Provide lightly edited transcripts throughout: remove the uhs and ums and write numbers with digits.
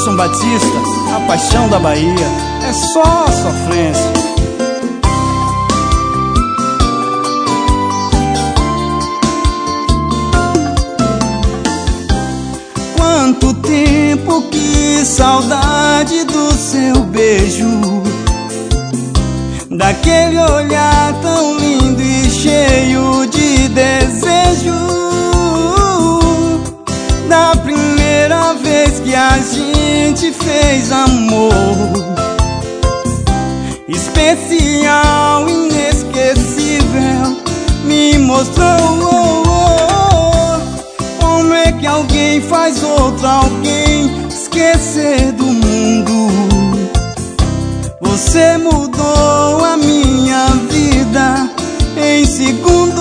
Wilson Batista, a paixão da Bahia, é só sofrência. Quanto tempo, que saudade do seu beijo, daquele olhar tão lindo e cheio de desejo, da primeira vez que a gente fez amor. Especial, inesquecível, me mostrou como é que alguém faz outro alguém esquecer do mundo. Você mudou a minha vida em segundos.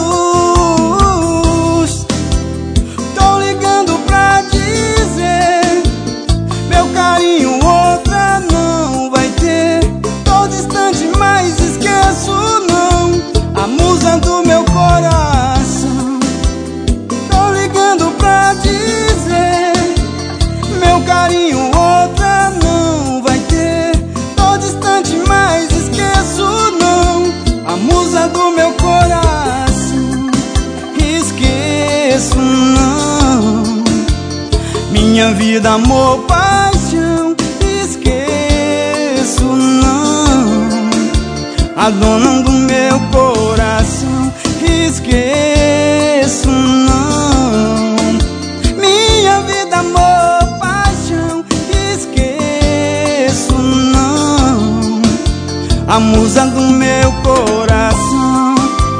Tô ligando pra dizer, meu carinho outra não vai ter. Tô distante, mas esqueço não, a musa do meu coração. Tô ligando pra dizer, meu carinho outra não vai ter. Tô distante, mas esqueço não, a musa do meu coração. Esqueço não, minha vida, amor, paixão. Esqueço não, a dona do meu coração. Esqueço não, minha vida, amor, paixão. Esqueço não, a musa do meu coração.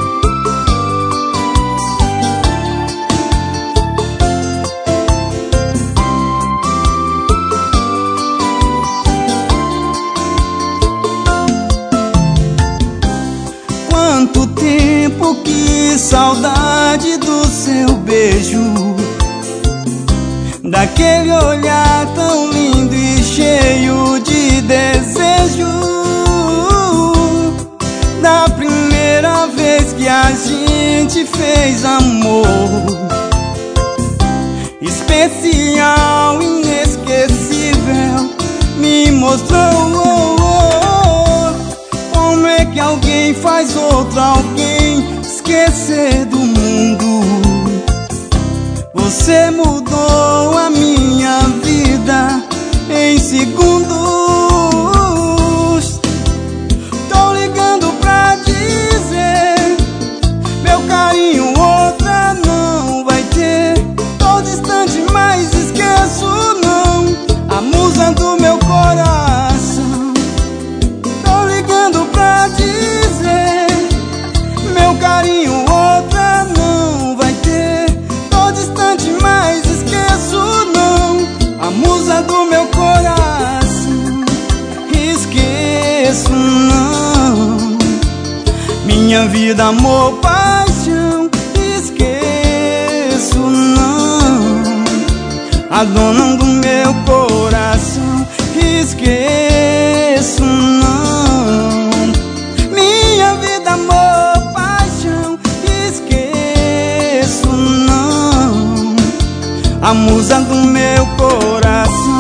Quanto tempo, que saudade do seu beijo, daquele olhar tão lindo e cheio de desejo, da primeira vez que a gente fez amor. Especial, inesquecível, me mostrou como é que alguém faz outro alguém esquecer do mundo. Você mudou a minha vida em segundos. Tô ligando pra dizer, meu carinho outra não vai ter. Tô distante, mas esqueço não, a musa do meu coração. Tô ligando pra dizer, meu carinho outra não vai ter. Tô distante, mas esqueço não, a musa do meu coração. Esqueço não, minha vida, amor, paixão. Esqueço não, a dona do meu coração. Esqueço não, minha vida, amor, paixão. Esqueço não, a musa do meu coração.